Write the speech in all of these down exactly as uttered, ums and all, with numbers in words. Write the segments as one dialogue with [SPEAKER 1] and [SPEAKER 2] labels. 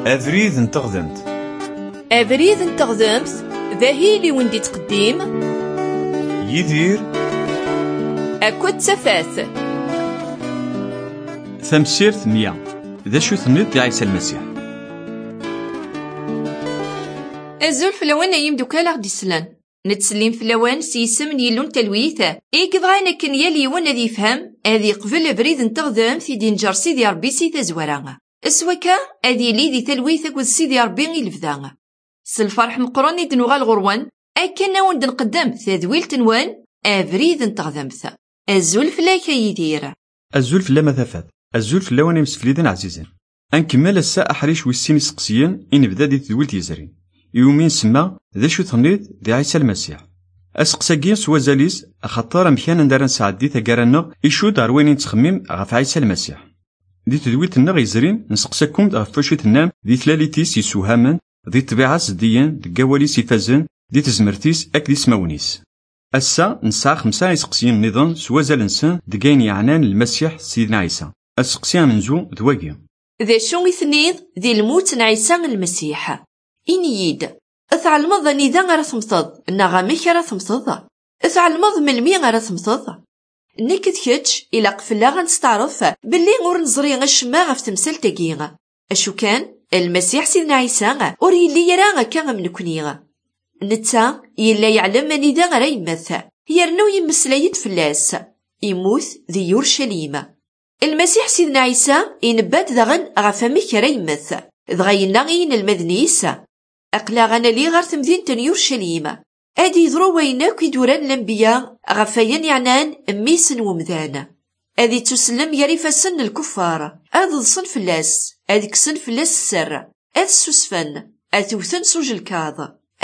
[SPEAKER 1] أبريد انتغذمت
[SPEAKER 2] أبريد انتغذمت ذاهي لي وندي تقديم
[SPEAKER 1] يدير
[SPEAKER 2] أكد تفاث
[SPEAKER 3] ثمسيرت مية ذا شو ثنيت عيسى المسيح.
[SPEAKER 2] أزول فلوان يمدو كالا غدي سلان نتسليم فلوان سيسم يلون تلويثة إيك بغانا كن يلي وانا ذي فهم أذي قبل بريد انتغذم في دينجر سيدي ربي سيدا زورانا اسوكا أذي لي ذي تلويثة كود سيدي ربي غي لفذانا سالفرح مقراني دنوغا الغروان أكنا وند نقدم تذويل تنوان أبريد انتغذمث أزول فلاك يدير
[SPEAKER 3] أزول فلا مثافات أزول فلاوان يمسفليدن عزيزين أنكمل الساعة حريش والسين سقسيين إن بدا دي تذويل تيزرين يومين سما ذا شو ثنيت دي عيسى المسيح أسقساقين سوا زاليس أخطار مكان ندار نساعدي ثقارنا إشو داروين تخمم غف عيسى المسيح دي تذويل تنغ يزرين نسقساكم غف فاشو تنام دي ثلاليتيس يسوهامن دي طبيعة زديين دي قوالي سيفازن دي تزمرتيس أك دي سماونيس أسا نسعى خمسة يسقسيين نظام سوا زالنسان دقاين يعنان المسيح سيدنا عيسى أسقسيان منزو دواقي
[SPEAKER 2] ذا شو مثنيض ذي الموت عيسى المسيح إنيد أثعلمض نيذا غير ثمثض نغاميك غير ثمثض أثعلمض ملمي غير ثمثض نكد كتش إلا قفلا غنستعرف باللي غور نزري غشما غف تمثال تاقيغا أشو كان المسيح سيدنا عيسى ور يلي يرا كان منكنيغا نتا يلا يعلم نيذا غير يمث يرنو يمسلايد فلاس يموت ذي يورشليم المسيح سيدنا عيسى ينبات ذغن غفاميك غير يمث ذغينا غين المذنيس أقلا غانا لي غار تمدينة يورشليم أدي يضرو ويناك يدوران الأنبياء غفاين يعنان ميسن ومذانا أدي تسلم يريفا سن الكفار أذ ضصن فلاس أدي كسن فلاس السر أذ سوسفن أثوثن سوج الكاظ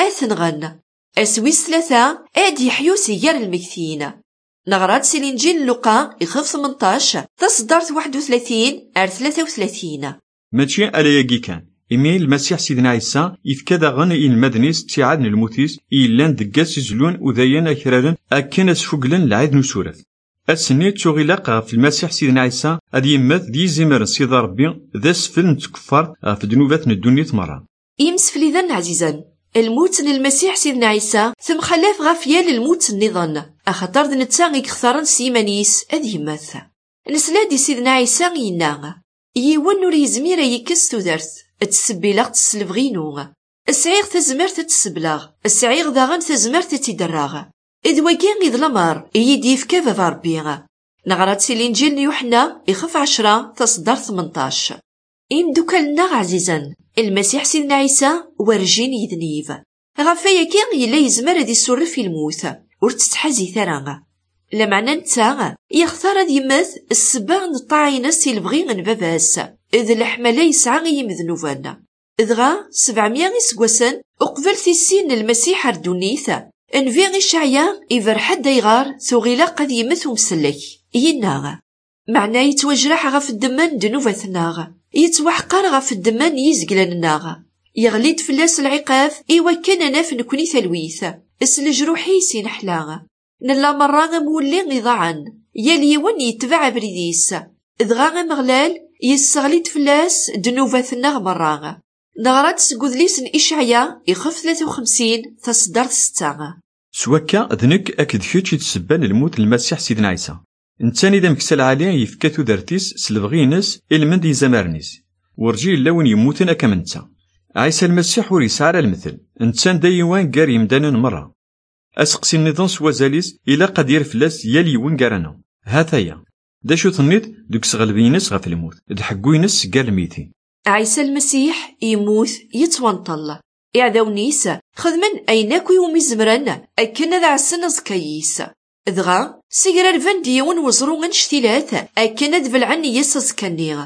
[SPEAKER 2] أثنغن أسويس ثلاثة أدي يحيو سيار المكثين نغرات سيلينجيل لقا يخف ثمنطاش تصدرت واحد وثلاثين أر ثلاثة وثلاثين
[SPEAKER 3] ماشي على يجي كان إيميل المسيح سيدنا عيسى يفكذا غنى المدنيس تيعاد الموتيس إيلان دقاس يزلون وذيان أكرارن أكن أسفقلن العيد نسورث السنة تغلق في المسيح سيدنا عيسى أدي يمث دي زمر سيد ربي ذا سفل نتكفر في دنوبات الدنيا مرة
[SPEAKER 2] يمس فليذن عزيزا الموت المسيح سيدنا عيسى ثم خلاف غافيا للموت النظن أخطر نتساغي كثارن سيمانيس أدي يمث نسلا دي سيدنا عيسى يناغ يوان نور يزمير يكس تودرث تسبيلاغ تسلفغينو السعيغ تزمر تتسبلاغ السعيغ داغن تزمر تتدراغ إذ وكان إذ لمر يديف كيف ربيغ نغرات سيلينجيل يوحنا يخف عشرة تصدر ثمنطاش إمدوكالنا عزيزا المسيح سيدنا عيسى ورجين يذنيف غفايا كان يلا يزمر دي سور في الموت ورتتحازي ثراغ لمعنى نتا يختار دي يمث السباغ نطاعينا سيلفغي من باباس إذ الحملة يسعى يمذنوفانا إذ غا سبعمية يسقوسن أقبل ثيسين المسيح الدونيثة انفيغي شعيا إذا حد يغار ثغيلا قد يمث ومسلك يناغ معنى يتوجرح غف الدمان دنوفثناغ يتوحقر غف الدمان يزقلناغ يغليد فلاس العقاف إيوا كان ناف نكوني ثلويث اسل جروحي سينحلاغ نلا مرة مولي غضاعا يلي ون يتبع بريديس إذ غا مغلال يسغليد فلاس دنوفثناغ مراغ نغرات سقوذليس إشعيا يخف ثلاثة وخمسين تصدر ستة
[SPEAKER 3] سواكا ذنك أكد كيتش يتسبان الموت المسيح سيدنا عيسى نتاني دا مكسل عليه يفكاتو دارتيس سلفغينس إلمن دي زمارنيس ورجي اللون يموتن أكمنتا عيسى المسيح وريس على المثل نتان دايوان قار يمدانا مرة أسقسي النظام سوازاليس إلا قد يرفلاس يلي ونقارنا هاتايا دا شو ثنيت دوك سغلبينس غف الموت دحقوينس قال ميتين
[SPEAKER 2] عيسى المسيح يموت يتوانطل إعداو نيسا خذ من أيناكو يومي زمران أكنا ذا عسنا زكايس ذغا سيقرار فان ديون وزرو غنشتيلات أكنا دفلعن يسا زكانيغ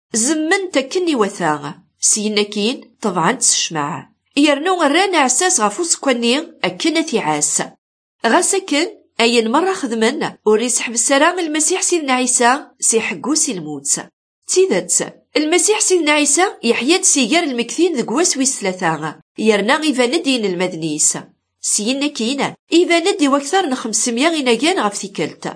[SPEAKER 2] زمن تكني وثاغ سيناكين طبعا تسشمع يرنو غرانا عساس غفو سكوانيغ أكنا ثيعاس غاسكن أين مرة خذمن وريس حب السلام المسيح سيدنا عيسى سيحقوسي الموت تيذات المسيح سيدنا عيسى يحيى سيجار المكثين ذق وسويس ثلاثة يرنا إذا ندين المدنيس سينا كينا إذا ندي وكثر خمسمية غناقان غف ثيكالتا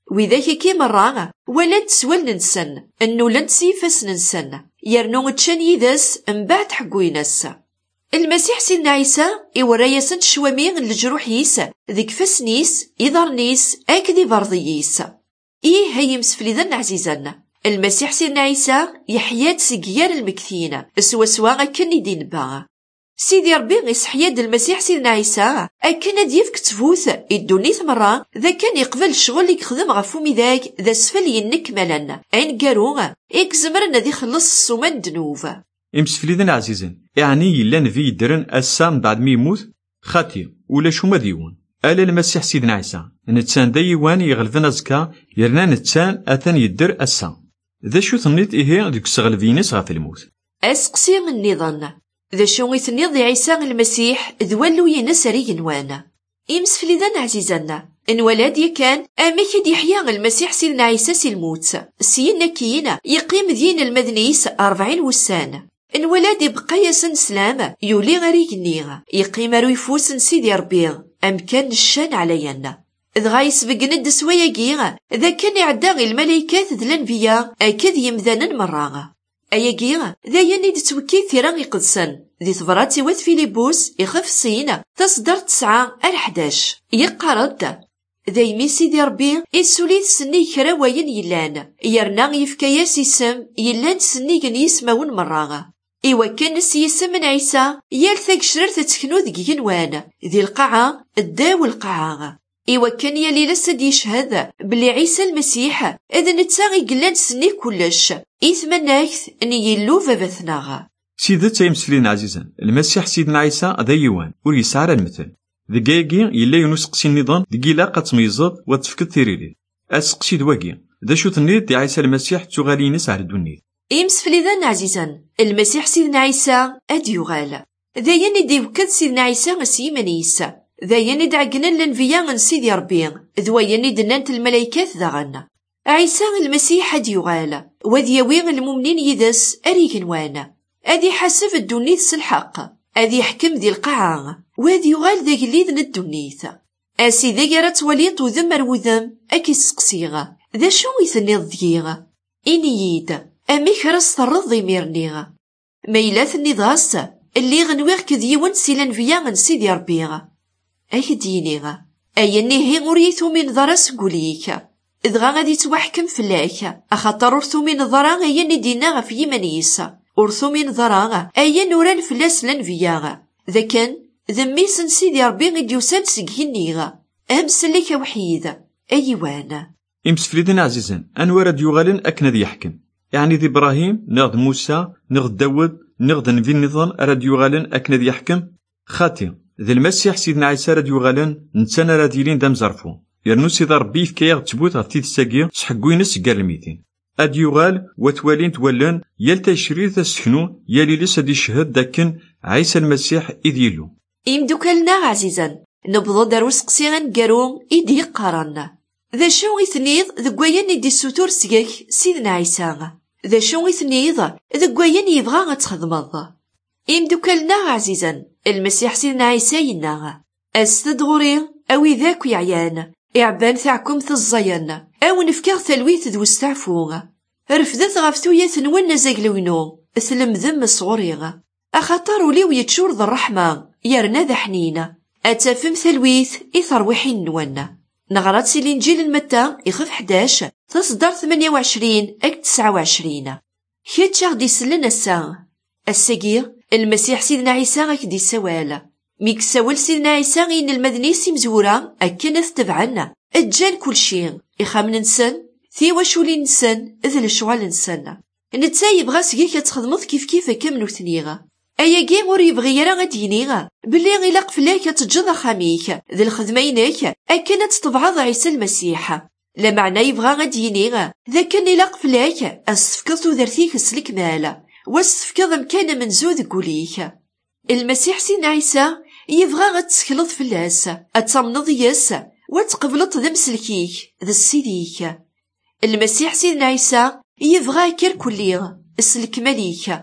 [SPEAKER 2] وذاك كي مرة ولات سوال ننسن أنو لنت سيفاس ننسن يرنو تشان يداس من بعد حقويناس. المسيح سيدنا عيسى إوراياسن شوامين الجروح يس ذيك فاسنيس إضرنيس أكدي برضييس. إيه هاي مسفليذن عزيزان المسيح سيدنا عيسى يحيات سيقيار المكثين سوا سوا أكن دين باغ. سيدي ربي يسحياد المسيح سيدنا عيسى أكن ديفك تفوث الدنيث مرة ذا كان يقبل الشغل يخدم غفومي ذاك ذا سفل ينك ملن عين قاروغ إكزمرنا ذي خلص السومان دنوف.
[SPEAKER 3] إمسفليذن عزيزان يعني يلان في يدرن السام بعد ما يموت خاتي ولا شو ما ديون ألا المسيح سيدنا عيسى نتسان دايوان يغلفنا زكا يرنا نتسان أثان يدر السام ذا شو ثنيت إيه ديك سغلفينيس غاف الموت.
[SPEAKER 2] أسقسي النظام ذا شو يثنيض عيسى المسيح ذولو ينسري نوانا. إمسفليذن عزيزانا إن ولادي كان أميك يحيى المسيح سيدنا عيسى سي الموت سينا كينا يقيم دين المدنيس أربعين وسانة. إن ولادي بقايا سن سلامة يولي غريق نيغا يقيم رويفوس سيدي ربي أم كان الشان علينا إذ غايس بقند سويا جيغا إذا كان يعداغي الملايكات ذ الأنبياء أكد يمذانا مراغا أيا جيغا ذا يني دتوكي ثيران يقدسن ذي ثبراتي وث فيليبوس يخف سينا تصدر تسعة الحداش يقارد ذا يمي سيدي ربي إسوليث سني كراوين يلان يرنا يفكياس يسم يلان سني كان يسماون مراغا. إوا كان سيسم من عيسى يالثاق شرر تتكنو ذي ينوان ذي القاعة الداو القاعة. إوا كان يالي لسد يشهد بلي عيسى المسيح إذا نتساغي قلان سني كلش إثمناكث أن يلو فبثناغا.
[SPEAKER 3] سيدة تيمسفلين عزيزا المسيح سيدنا عيسى ذا يوان وريسعر المثل ذكاكي يلا ينسقسي النظام ذكي لاقة تميزض وتفكد ثيريري أسقسي دواكي ذا شو تنيد دي عيسى المسيح تغالينس على الدنيا.
[SPEAKER 2] إمسفليذن عزيزا المسيح سيدنا عيسى أديوغال ذا يندي وكد سيدنا عيسى سيمانيس ذا يند عقنا لنفيا سيدي ربي ذوا يند نانت الملايكات ذاغنا. عيسى المسيح أديوغال وذيوي المؤمنين يدس أريك نوانا أذي حسب الدنيث الحق أذي يحكم ذي القاعة وذي يغال ذا قليذن الدنيث أسي ذا جرت وليط وذمر وذم أكي سقسيغا ذا شو يثني الضيغا إنييد أمي خرس ترض يميرنيغا ميلات النضاس اللي غنويغ كذيون سيلان فيا سيدي ربيغا أي دينيغا أي نهي غريثو من ضرس قوليك إذ غادي توحكم فلاك أخطر أرثو من ضرا أي ندينا في يمنيسا أرثو من ضرا أي نوران فلاس لن فياغا ذا كان ذميس سيدي ربي غد يوسان سيقهنيغا أمس لك وحيدة أيوانا.
[SPEAKER 3] إمسفليدنا عزيزا أنوار ديوغالن أكنا ذي يحكم يعني ذي إبراهيم نغد موسى نغد داود نغد نفي النظام راديو غالن أكنا ذي يحكم خاتي ذي المسيح سيدنا عيسى راديو غالن نتسانا راديلين دام زرفو يرنو سيدي ربي فكايا تبوت غفتي تساقيا سحقوينس قال الميتين أديو غال وتوالين تولن يالتا يشري تسكنو يالي لسا دي شهد داكن عيسى المسيح إذ يلو.
[SPEAKER 2] إمدوكالنا عزيزا نبضو داروس قسيغان قارون إيدي قارنا ذا شو إثنيض ذقويان إدي السوتور سيغاك سيدنا عيسى ذا شو إثنيض ذقويان يبغى غتخدمض. إمدوكالنا عزيزا المسيح سيدنا عيسى ينا أستدغوري أو ذاك يعيان إعبان ثعكم ثالزيان أو نفكاغ ثلويث ذو استعفوغ رفدت غفتوية ثنوان زاقلوينو ثلم ذم صغوريغ أخطارو ليو يتشور ذا الرحمة يرنا ذا حنينة أتفم ثلويث إثروحين نوانا نغرات سي الإنجيل المتى يخف حداش تصدر ثمانية وعشرين أك تسعة وعشرين كيت شاغدي سلنا الساعة الساقير المسيح سيدنا عيسى غاك دي سوال ميك سوال سيدنا عيسى غين المدني سمزورا أكنث تبعنا أجان كل شيء إخام ننسن ثي وشولي ننسن إذ الشوال ننسن نتا يبغى سقيك تخدمض كيف كيف كاملو ثنيغا أيا كي غور يبغي يرا غدينيغا بلي غيلاق فلاك تجد خاميك ذي الخدمينك أكنت تبعض عيسى المسيح لا معنى يبغى غدينيغا ذا كان يلاق فلاك أصفكض ذرثيك سلك مالا وصفكض مكان منزوذ قوليك المسيح سيدنا عيسى يبغى غتسكلض فلاس أتمنض ياس وتقبلط ذا مسلكيك ذا السيديك المسيح سيدنا عيسى يبغى كير كليغ اسلك مليك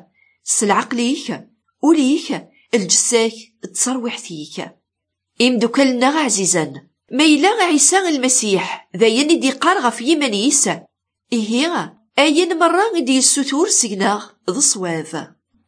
[SPEAKER 2] سلعقليك وليك الجساك تصروح فيك إمدوكلنا عزيزا ميلا عيسى المسيح ذاين دي قار غف يمانيس إيه أين مرة دي السطور سيغناغ ذو صواف.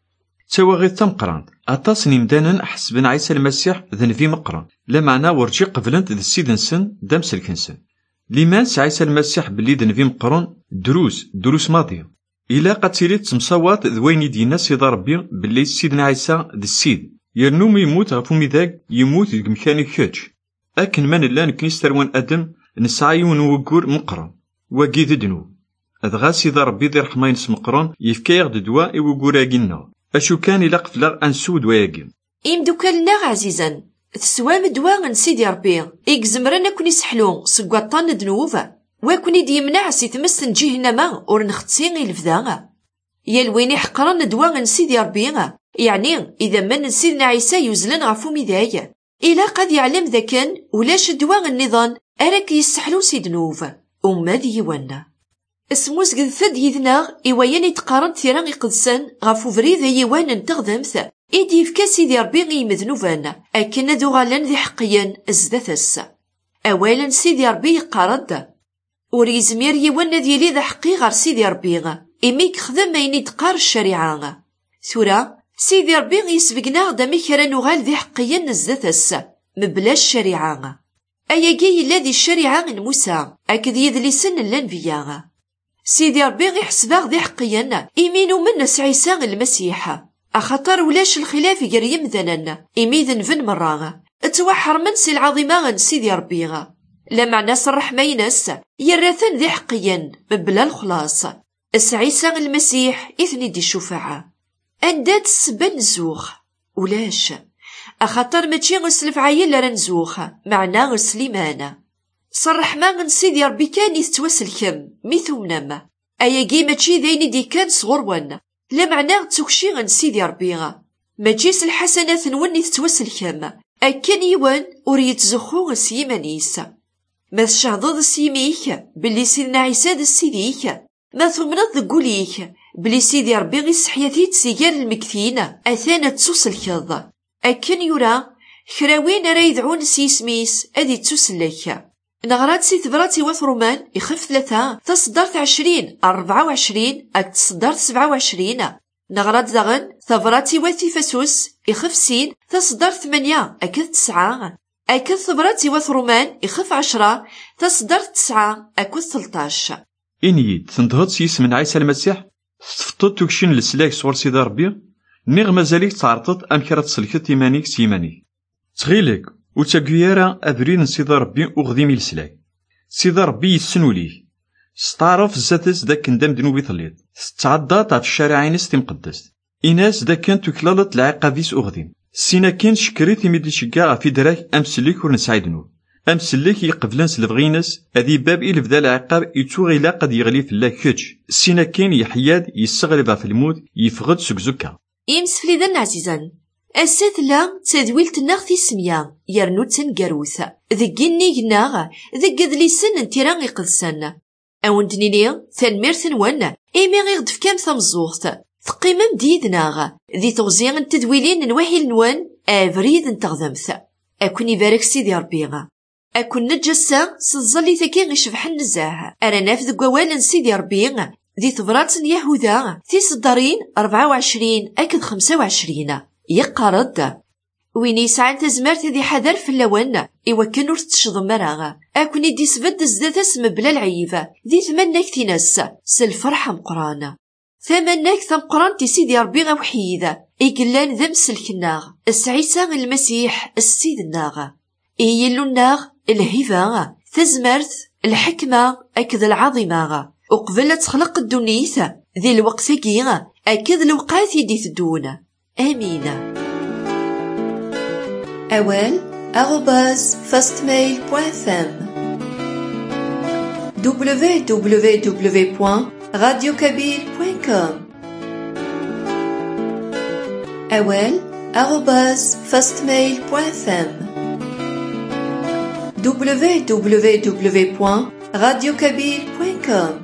[SPEAKER 3] توا غير تمقران أطاس نمدانا أحسبن عيسى المسيح ذن في مقران لا معنى ورجي قبلنت ذي السيد نسن دام سلكنسن لماس عيسى المسيح بلي ذن في مقران دروس دروس ماضية إلا قد تيريت تمصوات ذوين دينا سيد ربي بلي سيدنا عيسى ذي السيد يرنوم يموت غفو ميداك يموت ذي مكاني كاتش أكن من الله نكنيس تروان أدم نسعيون وقور مقران وقيد دنو أدغا سيد ربي ذي رحمة ينس مقران يفكايغ ددواء وقوراقنا أشو كان إلا قفلا أنسود وياقين
[SPEAKER 2] إم دوكالنا عزيزا تسوام دواء سيدي ربي إكزمرنا كوني سحلون سقوطان دنوفا وكوني ديمنع سي تمس جهنما اور نختسين الفداغا يالويني حقران دواء سيدي ربي يعني إذا من سيدنا عيسى يزلن غفو مذايا إلا قد يعلم ذا كان ولاش دواء النظام أراك يسحلو سيدنوفا وما ديوانا اسموس قد ثد يذناغ إيواني تقارن ثيران قدسان غفو فريذا يوان تغذمث إيدي فكا سيدي ربي غيمذنوفان أكن دو غالان ذي حقيا ازدثس أولا سيدي ربي قارد وريزمير يوان ذي ذا حقي غار سيدي ربي إميك خذم مايني تقار الشريعة ثورا سيدي ربي يسبقنا دامي كرا نغال ذي حقيا ازدثس مبلاش الشريعة أياكي الذي الشريعة من موسى أكد يذلسن الانبياء سيدي ربي يحسباغ ذي حقيا إيمينو من عيسى المسيح أخطر ولاش الخلاف يريم ذنن إميذن فن مراغ اتوحر من سي العظيمة سيدي ربي لا معنى صرح مينس يراثن ذي حقيا ببلا الخلاص عيسى المسيح إثني دي الشفاعة أندات السبن زوخ ولاش أخطر ماشي غسلف عيل لرنزوخ معنى غسليمانا صرح ما من سيدي ربي كان يتوسل كم ميثومنما أياكي ماشي ذيني دي كان صغرون لا معنى تسوكشي غن سيدي ربي ماشيس الحسنات نوني تتوسل كم أكن يوان وريت زخو غسيمانيس ما تشعضض السيميك بلي سيدنا عيسى السيديك ما ثمنض ذقوليك بلي سيدي ربي غي سحياتي تسيجال المكثين أثانا تسوسل كذ أكن يرى خراوين راه يدعون سيسميس أدي تسلك نغرات سي تبراتي وثرومان يخف ثلاثة تصدرت عشرين أربعة وعشرين أك تصدرت سبعة وعشرين نغرات دغن ثبراتي وثي فسوس يخف سين تصدرت ثمانية أكد تسعة أكد ثبراتي وثرومان يخف عشرة تصدرت تسعة أكد ثلطاش
[SPEAKER 3] إنيد تنتهض سيس من عيسى المسيح تفطط تكشين لسلاك صور سيدي ربي نيغ مازاليك تعرضت أمكرة تسلكت إيمانيك سيمانيك تغيلك وتاكيارا أبرين سيدي ربي وغدي ميلسلاك سيدي ربي يسنو ليه ستعرف زاتس داك ندم دنوبي ثليط تتعدى تعرف الشارعين ستمقدس إناس داك كان تكلالت العقابيس أغدين سينا كان شكريت يمدي شكاع في دراك أمسليك ورنسعيدنو أمسليك يقبلن سلفغينس هذي باب إلى بدا العقاب يتوغي لا قد يغلي في الله كتش سينا كان يحياد يستغلب في الموت يفقد سكزكا
[SPEAKER 2] إمس فليدن عزيزا أسات لا تدويلت الناغ في سميا يرنو تنقروث ذقيني قناغ ذق ذليسن انتيران يقدسن أوندني لي ثنميرث نوانا إيمي غيغدف كام ثمزوغت ثقيمم ديدناغ ذي تغزيغ التدويلين نواحي النوان أفريد انتغذمث أكون يبارك سيدي ربيغا أكون نجسا سزالي ثكي غيشبح النزاهة أنا نافذ قوال سيدي ربيغا ذي تبرات يهوذا في صدارين أربعة وعشرين أكد خمسة وعشرين يقارد وين يسعى تزمرت ذي حذر في اللوان إوا كان ور تشضم مراغا أكوني دي سبد زدات اسم بلا العيفة ذي ثمناك تنس سالفرحة مقرانا ثمناك ثم قران تي سيدي ربي غوحيذا إيقلان ذم سلكناغ السعيسى المسيح السيد الناغ إيلو الناغ الهيفا تزمرت الحكمة أكد العظيمة وقبل تخلق الدنيثة ذي الوقت كيغا أكد الوقات يدي تدون آمين. أول أغباز فاستميل بوان فام دبليو دبليو دبليو بوان راديو كابيل بوان كوم أول أغباز فاستميل بوان فام دبليو دبليو دبليو بوان راديو كابيل بوان كوم